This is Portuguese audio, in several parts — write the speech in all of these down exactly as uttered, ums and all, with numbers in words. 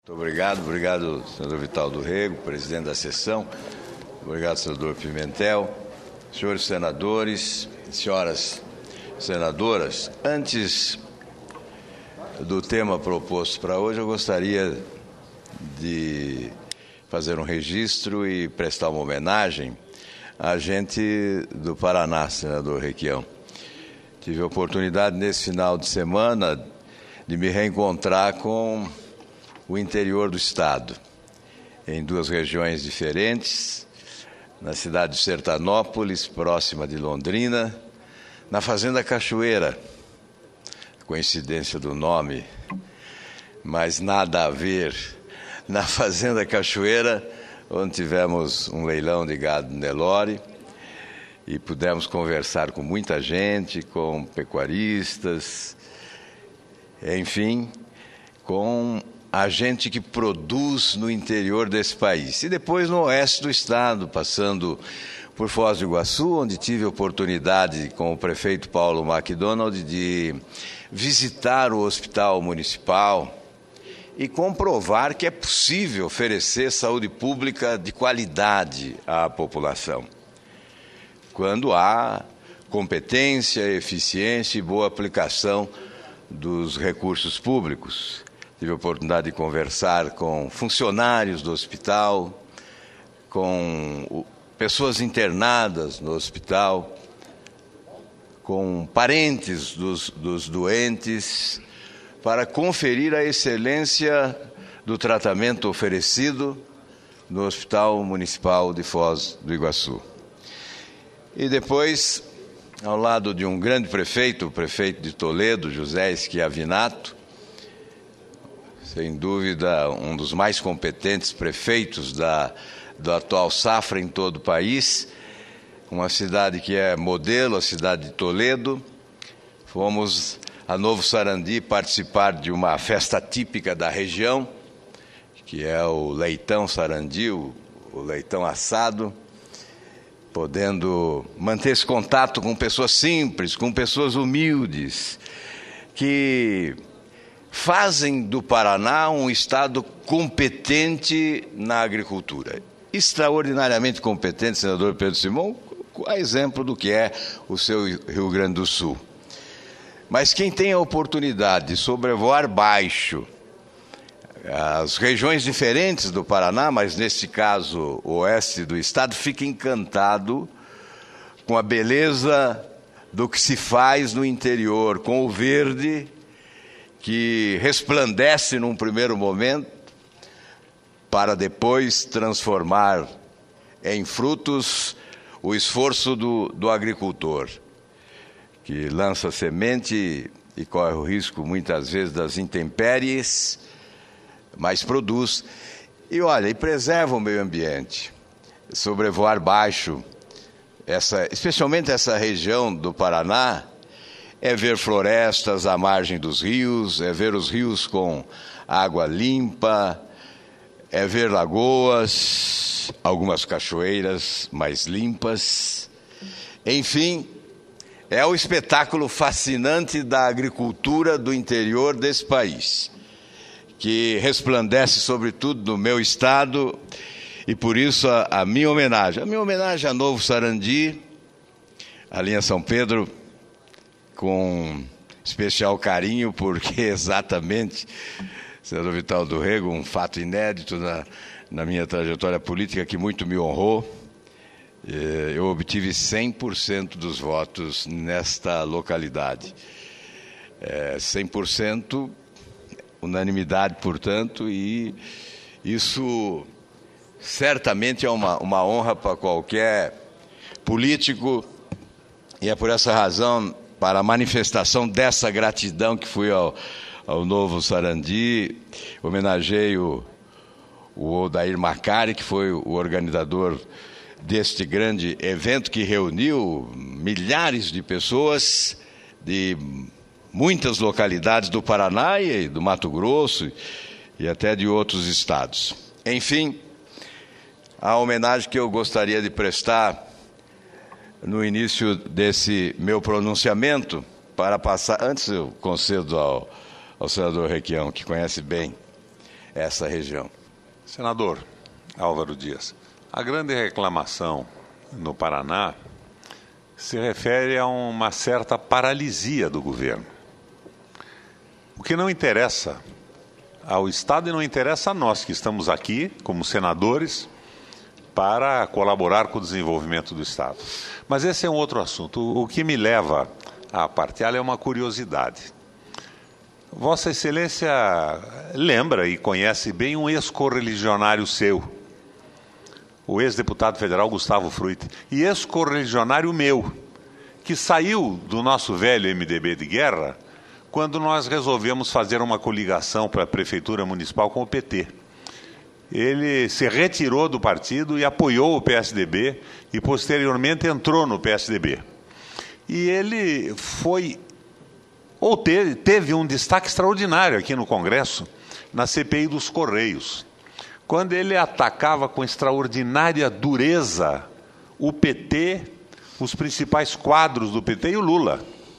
Muito obrigado, obrigado, senador Vital do Rego, presidente da sessão, obrigado, senador Pimentel, senhores senadores, senhoras senadoras. Antes do tema proposto para hoje, eu gostaria de fazer um registro e prestar uma homenagem à gente do Paraná, senador Requião. Tive a oportunidade nesse final de semana de me reencontrar com o interior do estado, em duas regiões diferentes, na cidade de Sertanópolis, próxima de Londrina, na Fazenda Cachoeira, coincidência do nome, mas nada a ver, na Fazenda Cachoeira, onde tivemos um leilão de gado Nelore e pudemos conversar com muita gente, com pecuaristas, enfim, com a gente que produz no interior desse país. E depois no oeste do estado, passando por Foz do Iguaçu, onde tive a oportunidade, com o prefeito Paulo McDonald, de visitar o hospital municipal e comprovar que é possível oferecer saúde pública de qualidade à população, quando há competência, eficiência e boa aplicação dos recursos públicos. Tive a oportunidade de conversar com funcionários do hospital, com pessoas internadas no hospital, com parentes dos, dos doentes, para conferir a excelência do tratamento oferecido no Hospital Municipal de Foz do Iguaçu. E depois, ao lado de um grande prefeito, o prefeito de Toledo, José Schiavinato, sem dúvida, um dos mais competentes prefeitos da, da atual safra em todo o país, uma cidade que é modelo, a cidade de Toledo. Fomos a Novo Sarandi participar de uma festa típica da região, que é o leitão Sarandi, o, o leitão assado, podendo manter esse contato com pessoas simples, com pessoas humildes, que fazem do Paraná um estado competente na agricultura. Extraordinariamente competente, senador Pedro Simão, a exemplo do que é o seu Rio Grande do Sul. Mas quem tem a oportunidade de sobrevoar baixo as regiões diferentes do Paraná, mas neste caso o oeste do estado, fica encantado com a beleza do que se faz no interior, com o verde que resplandece num primeiro momento, para depois transformar em frutos o esforço do, do agricultor, que lança semente e corre o risco, muitas vezes, das intempéries, mas produz. E olha, e preserva o meio ambiente. Sobrevoar baixo, essa, especialmente essa região do Paraná, é ver florestas à margem dos rios, é ver os rios com água limpa, é ver lagoas, algumas cachoeiras mais limpas. Enfim, é o espetáculo fascinante da agricultura do interior desse país, que resplandece sobretudo no meu estado, e por isso a, a minha homenagem. A minha homenagem a Novo Sarandi, a linha São Pedro, com especial carinho, porque exatamente, senador Vital do Rego, um fato inédito na, na minha trajetória política que muito me honrou. Eu obtive cem por cento dos votos nesta localidade. É, cem por cento, unanimidade, portanto, e isso certamente é uma, uma honra para qualquer político, e é por essa razão, para a manifestação dessa gratidão que fui ao, ao Novo Sarandi, homenageio o Odair Macari, que foi o organizador deste grande evento que reuniu milhares de pessoas de muitas localidades do Paraná e do Mato Grosso e até de outros estados. Enfim, a homenagem que eu gostaria de prestar no início desse meu pronunciamento, para passar, antes eu concedo ao, ao senador Requião, que conhece bem essa região. Senador Álvaro Dias, a grande reclamação no Paraná se refere a uma certa paralisia do governo. O que não interessa ao Estado e não interessa a nós que estamos aqui como senadores para colaborar com o desenvolvimento do Estado. Mas esse é um outro assunto. O que me leva a partilhar é uma curiosidade. Vossa Excelência lembra e conhece bem um ex-correligionário seu, o ex-deputado federal Gustavo Fruit, e ex-correligionário meu, que saiu do nosso velho M D B de guerra quando nós resolvemos fazer uma coligação para a Prefeitura Municipal com o P T. Ele se retirou do partido e apoiou o P S D B e, posteriormente, entrou no P S D B. E ele foi, ou teve, teve um destaque extraordinário aqui no Congresso, na C P I dos Correios, quando ele atacava com extraordinária dureza o P T, os principais quadros do P T e o Lula.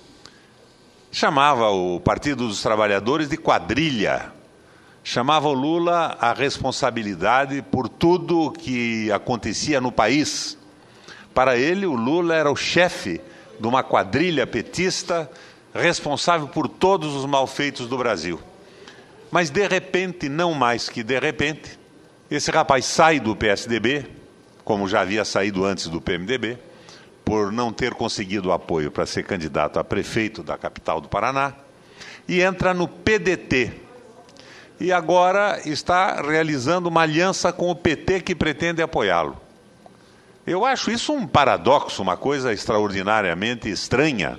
Chamava o Partido dos Trabalhadores de quadrilha. Chamava o Lula à responsabilidade por tudo o que acontecia no país. Para ele, o Lula era o chefe de uma quadrilha petista responsável por todos os malfeitos do Brasil. Mas, de repente, não mais que de repente, esse rapaz sai do P S D B, como já havia saído antes do P M D B, por não ter conseguido apoio para ser candidato a prefeito da capital do Paraná, e entra no P D T. E agora está realizando uma aliança com o P T que pretende apoiá-lo. Eu acho isso um paradoxo, uma coisa extraordinariamente estranha.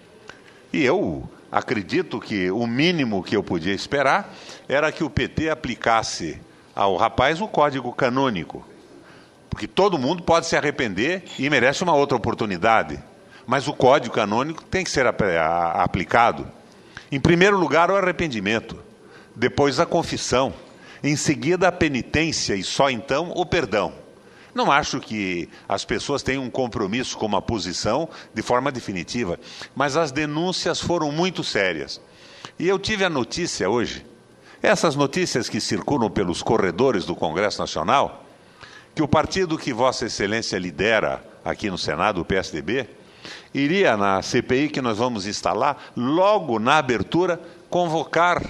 E eu acredito que o mínimo que eu podia esperar era que o P T aplicasse ao rapaz o código canônico. Porque todo mundo pode se arrepender e merece uma outra oportunidade. Mas o código canônico tem que ser aplicado. Em primeiro lugar, o arrependimento. Depois, a confissão. Em seguida, a penitência e só então o perdão. Não acho que as pessoas tenham um compromisso com uma posição de forma definitiva, mas as denúncias foram muito sérias. E eu tive a notícia hoje, essas notícias que circulam pelos corredores do Congresso Nacional, que o partido que Vossa Excelência lidera aqui no Senado, o P S D B, iria na C P I que nós vamos instalar, logo na abertura, convocar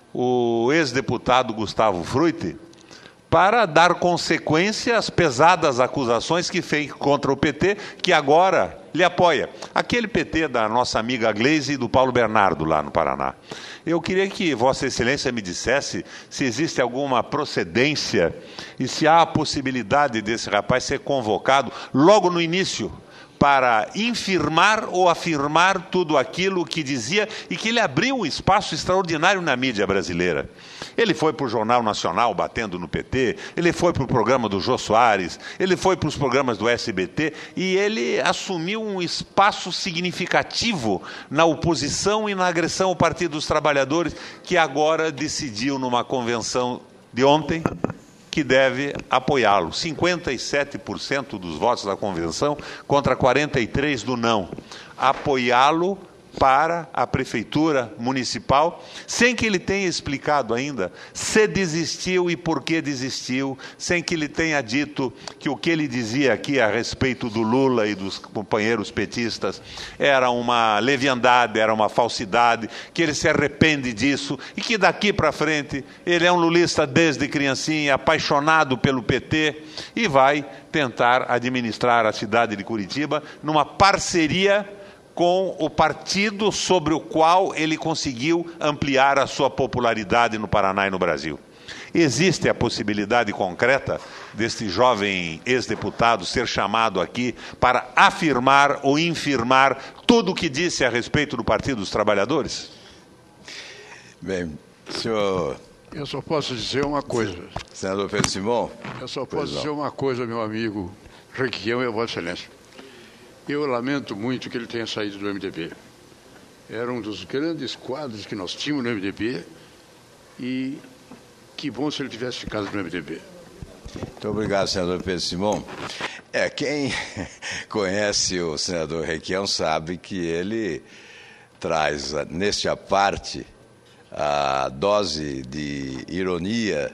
o ex-deputado Gustavo Fruit para dar consequência às pesadas acusações que fez contra o P T, que agora lhe apoia. Aquele P T da nossa amiga Gleisi e do Paulo Bernardo, lá no Paraná. Eu queria que Vossa Excelência me dissesse se existe alguma procedência e se há a possibilidade desse rapaz ser convocado logo no início para infirmar ou afirmar tudo aquilo que dizia e que ele abriu um espaço extraordinário na mídia brasileira. Ele foi para o Jornal Nacional batendo no P T, ele foi para o programa do Jô Soares, ele foi para os programas do S B T e ele assumiu um espaço significativo na oposição e na agressão ao Partido dos Trabalhadores, que agora decidiu numa convenção de ontem que deve apoiá-lo. cinquenta e sete por cento dos votos da convenção contra quarenta e três por cento do não. Apoiá-lo para a Prefeitura Municipal, sem que ele tenha explicado ainda se desistiu e por que desistiu, sem que ele tenha dito que o que ele dizia aqui a respeito do Lula e dos companheiros petistas era uma leviandade, era uma falsidade, que ele se arrepende disso e que daqui para frente ele é um lulista desde criancinha, apaixonado pelo P T e vai tentar administrar a cidade de Curitiba numa parceria com o partido sobre o qual ele conseguiu ampliar a sua popularidade no Paraná e no Brasil. Existe a possibilidade concreta deste jovem ex-deputado ser chamado aqui para afirmar ou infirmar tudo o que disse a respeito do Partido dos Trabalhadores? Bem, senhor... Eu só posso dizer uma coisa. Senador Pedro Simão? Eu só posso dizer uma coisa, meu amigo Requião e a Vossa Excelência. Eu lamento muito que ele tenha saído do M D B. Era um dos grandes quadros que nós tínhamos no M D B e que bom se ele tivesse ficado no M D B. Muito obrigado, senador Pedro Simão. É, quem conhece o senador Requião sabe que ele traz, neste aparte, a dose de ironia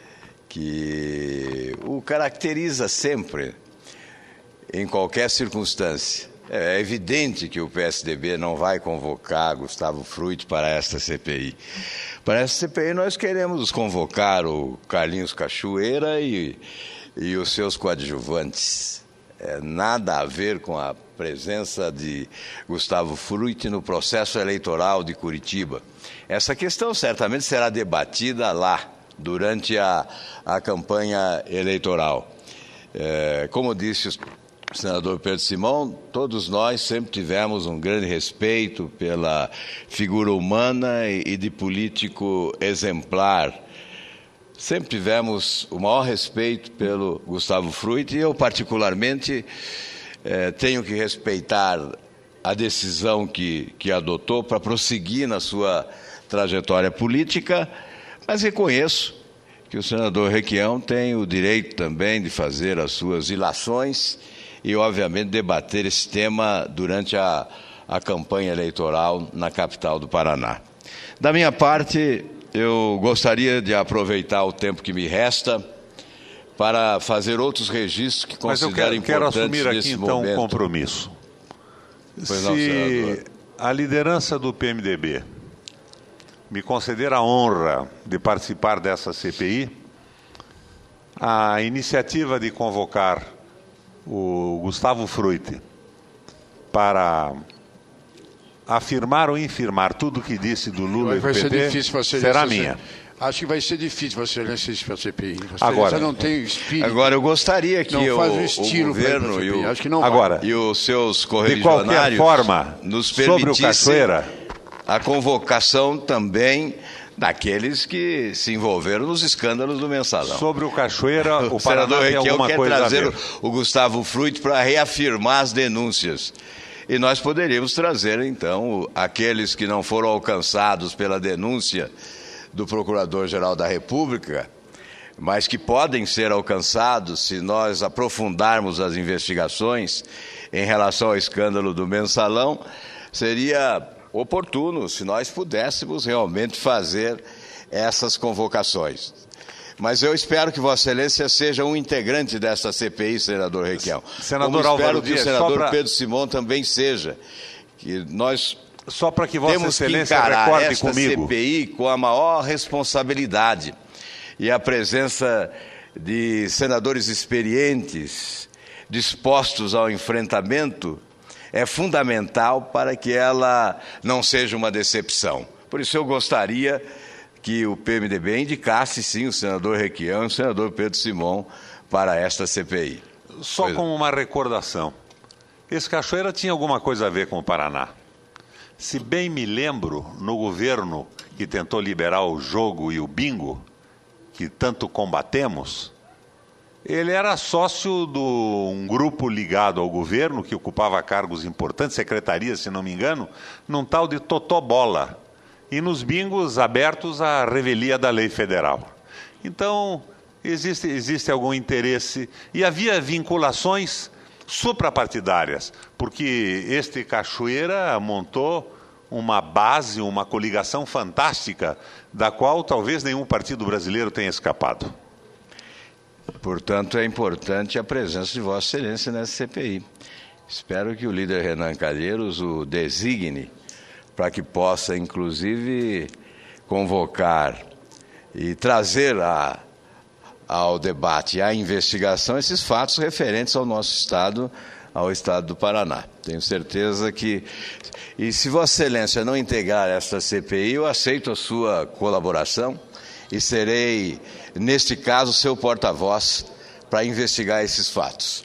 que o caracteriza sempre, em qualquer circunstância. É evidente que o P S D B não vai convocar Gustavo Fruit para esta C P I. Para esta C P I nós queremos convocar o Carlinhos Cachoeira e, e os seus coadjuvantes. É, nada a ver com a presença de Gustavo Fruit no processo eleitoral de Curitiba. Essa questão certamente será debatida lá, durante a, a campanha eleitoral. É, como disse o senador Pedro Simão, todos nós sempre tivemos um grande respeito pela figura humana e, e de político exemplar. Sempre tivemos o maior respeito pelo Gustavo Fruit e eu, particularmente, eh, tenho que respeitar a decisão que, que adotou para prosseguir na sua trajetória política, mas reconheço que o senador Requião tem o direito também de fazer as suas ilações e, obviamente, debater esse tema durante a, a campanha eleitoral na capital do Paraná. Da minha parte, eu gostaria de aproveitar o tempo que me resta para fazer outros registros que considero importantes nesse momento. Mas eu quero, quero assumir aqui, então, um compromisso. Pois não, Se senador. A liderança do P M D B me conceder a honra de participar dessa C P I, a iniciativa de convocar o Gustavo Fruit para afirmar ou infirmar tudo o que disse do Lula e do vai P T ser difícil você será nessa, minha. Acho que vai ser difícil você nessa C P I. Você agora, não tem espírito. Agora, eu gostaria que não faz o, o, estilo o governo e, o, acho que não agora, e os seus de correligionários qualquer forma, nos sobre o Cachoeira, a convocação também daqueles que se envolveram nos escândalos do Mensalão. Sobre o Cachoeira, o, o Paraná senador tem Requião alguma quer coisa trazer a ver. o Gustavo Fruit para reafirmar as denúncias. E nós poderíamos trazer, então, aqueles que não foram alcançados pela denúncia do Procurador-Geral da República, mas que podem ser alcançados se nós aprofundarmos as investigações em relação ao escândalo do Mensalão. Seria oportuno se nós pudéssemos realmente fazer essas convocações. Mas eu espero que Vossa Excelência seja um integrante desta C P I, senador Requião. Senador Como espero Álvaro que Dias, o senador pra... Pedro Simão também seja. Que nós só para que Vossa temos que Excelência encarar recorde esta comigo. C P I com a maior responsabilidade. E a presença de senadores experientes, dispostos ao enfrentamento, é fundamental para que ela não seja uma decepção. Por isso eu gostaria que o P M D B indicasse, sim, o senador Requião e o senador Pedro Simão para esta C P I. Só pois como uma recordação, esse Cachoeira tinha alguma coisa a ver com o Paraná. Se bem me lembro, no governo que tentou liberar o jogo e o bingo, que tanto combatemos, ele era sócio de um grupo ligado ao governo, que ocupava cargos importantes, secretaria, se não me engano, num tal de Totobola. E nos bingos abertos à revelia da lei federal. Então, existe, existe algum interesse. E havia vinculações suprapartidárias, porque este Cachoeira montou uma base, uma coligação fantástica, da qual talvez nenhum partido brasileiro tenha escapado. Portanto, é importante a presença de Vossa Excelência nessa C P I. Espero que o líder Renan Calheiros o designe para que possa, inclusive, convocar e trazer a, ao debate e à investigação esses fatos referentes ao nosso Estado, ao Estado do Paraná. Tenho certeza que... E se Vossa Excelência não integrar esta C P I, eu aceito a sua colaboração e serei, neste caso, seu porta-voz para investigar esses fatos.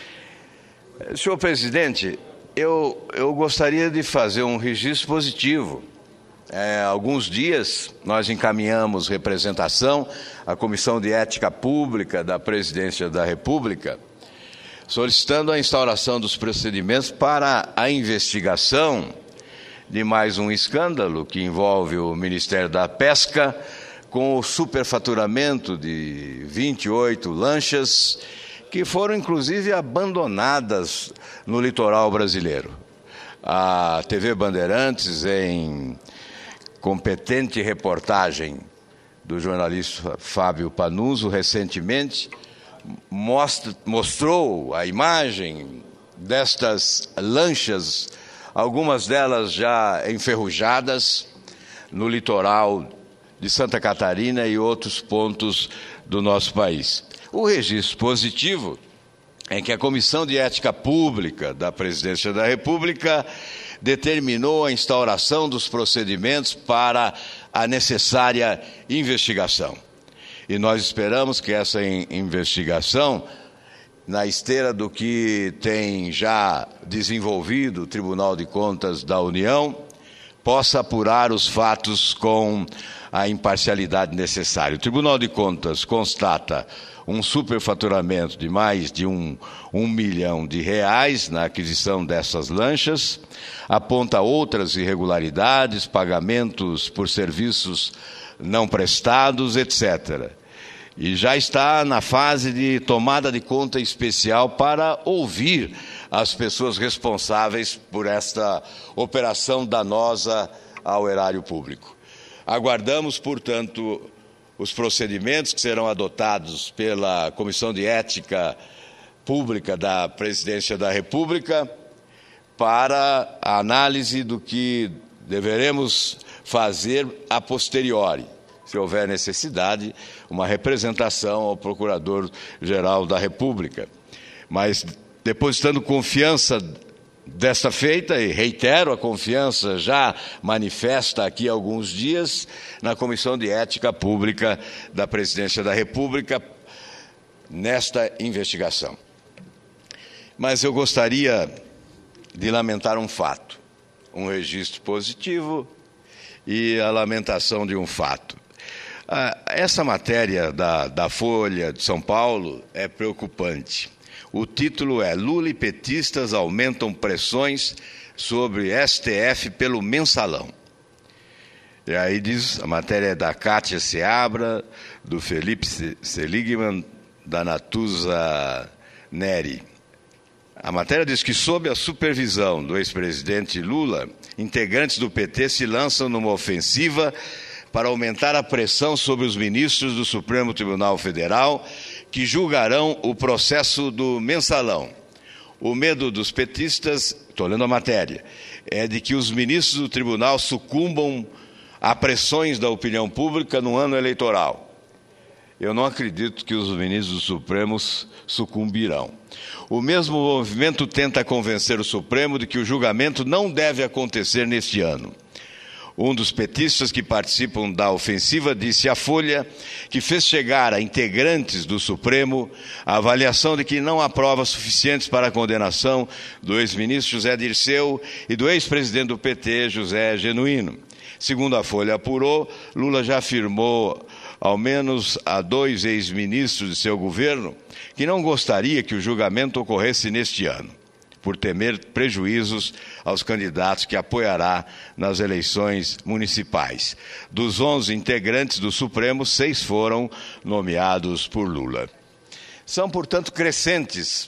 Senhor presidente, eu, eu gostaria de fazer um registro positivo. É, há alguns dias nós encaminhamos representação à Comissão de Ética Pública da Presidência da República, solicitando a instauração dos procedimentos para a investigação de mais um escândalo que envolve o Ministério da Pesca, com o superfaturamento de vinte e oito lanchas que foram, inclusive, abandonadas no litoral brasileiro. A T V Bandeirantes, em competente reportagem do jornalista Fábio Panunzo, recentemente, mostra, mostrou a imagem destas lanchas, algumas delas já enferrujadas, no litoral de Santa Catarina e outros pontos do nosso país. O registro positivo é que a Comissão de Ética Pública da Presidência da República determinou a instauração dos procedimentos para a necessária investigação. E nós esperamos que essa investigação, na esteira do que tem já desenvolvido o Tribunal de Contas da União, possa apurar os fatos com a imparcialidade necessária. O Tribunal de Contas constata um superfaturamento de mais de um, um milhão de reais na aquisição dessas lanchas, aponta outras irregularidades, pagamentos por serviços não prestados, etcétera. E já está na fase de tomada de conta especial para ouvir as pessoas responsáveis por esta operação danosa ao erário público. Aguardamos, portanto, os procedimentos que serão adotados pela Comissão de Ética Pública da Presidência da República para a análise do que deveremos fazer a posteriori, se houver necessidade, uma representação ao Procurador-Geral da República. Mas, depositando confiança desta feita, e reitero a confiança já manifesta aqui há alguns dias, na Comissão de Ética Pública da Presidência da República, nesta investigação. Mas eu gostaria de lamentar um fato, um registro positivo e a lamentação de um fato. Ah, essa matéria da, da Folha de São Paulo é preocupante. O título é Lula e petistas aumentam pressões sobre S T F pelo mensalão. E aí diz, a matéria é da Kátia Seabra, do Felipe Seligman, da Natuza Neri. A matéria diz que, sob a supervisão do ex-presidente Lula, integrantes do P T se lançam numa ofensiva para aumentar a pressão sobre os ministros do Supremo Tribunal Federal que julgarão o processo do mensalão. O medo dos petistas, estou lendo a matéria, é de que os ministros do tribunal sucumbam a pressões da opinião pública no ano eleitoral. Eu não acredito que os ministros do Supremo sucumbirão. O mesmo movimento tenta convencer o Supremo de que o julgamento não deve acontecer neste ano. Um dos petistas que participam da ofensiva disse à Folha que fez chegar a integrantes do Supremo a avaliação de que não há provas suficientes para a condenação do ex-ministro José Dirceu e do ex-presidente do P T, José Genuíno. Segundo a Folha apurou, Lula já afirmou ao menos a dois ex-ministros de seu governo que não gostaria que o julgamento ocorresse neste ano, por temer prejuízos aos candidatos que apoiará nas eleições municipais. Dos onze integrantes do Supremo, seis foram nomeados por Lula. São, portanto, crescentes,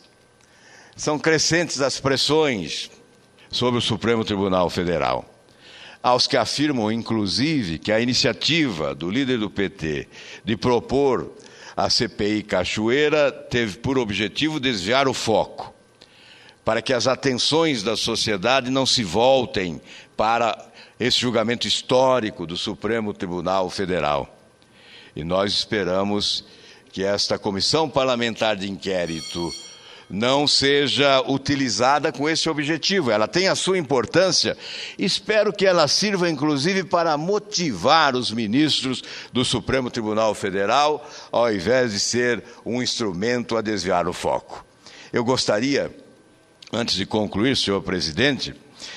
são crescentes as pressões sobre o Supremo Tribunal Federal. Aos que afirmam, inclusive, que a iniciativa do líder do P T de propor a C P I Cachoeira teve por objetivo desviar o foco, para que as atenções da sociedade não se voltem para esse julgamento histórico do Supremo Tribunal Federal. E nós esperamos que esta comissão parlamentar de inquérito não seja utilizada com esse objetivo. Ela tem a sua importância. Espero que ela sirva, inclusive, para motivar os ministros do Supremo Tribunal Federal, ao invés de ser um instrumento a desviar o foco. Eu gostaria, antes de concluir, senhor presidente,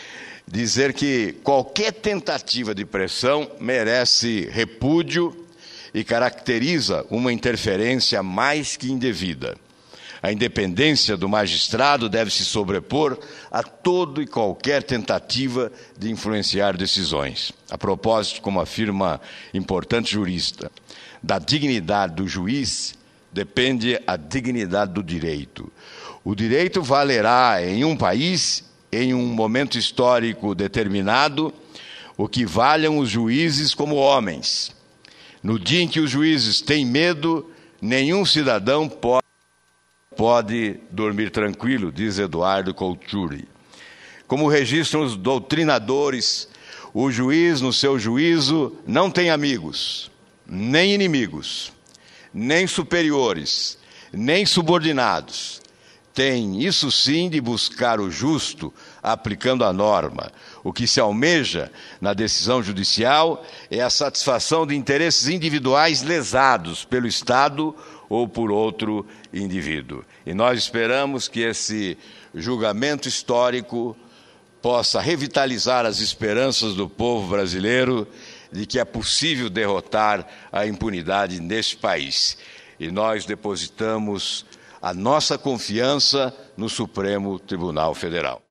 dizer que qualquer tentativa de pressão merece repúdio e caracteriza uma interferência mais que indevida. A independência do magistrado deve se sobrepor a todo e qualquer tentativa de influenciar decisões. A propósito, como afirma importante jurista, da dignidade do juiz depende a dignidade do direito. O direito valerá em um país, em um momento histórico determinado, o que valham os juízes como homens. No dia em que os juízes têm medo, nenhum cidadão pode, pode dormir tranquilo, diz Eduardo Couture. Como registram os doutrinadores, o juiz, no seu juízo, não tem amigos, nem inimigos, nem superiores, nem subordinados. Tem, isso sim, de buscar o justo, aplicando a norma. O que se almeja na decisão judicial é a satisfação de interesses individuais lesados pelo Estado ou por outro indivíduo. E nós esperamos que esse julgamento histórico possa revitalizar as esperanças do povo brasileiro de que é possível derrotar a impunidade neste país. E nós depositamos a nossa confiança no Supremo Tribunal Federal.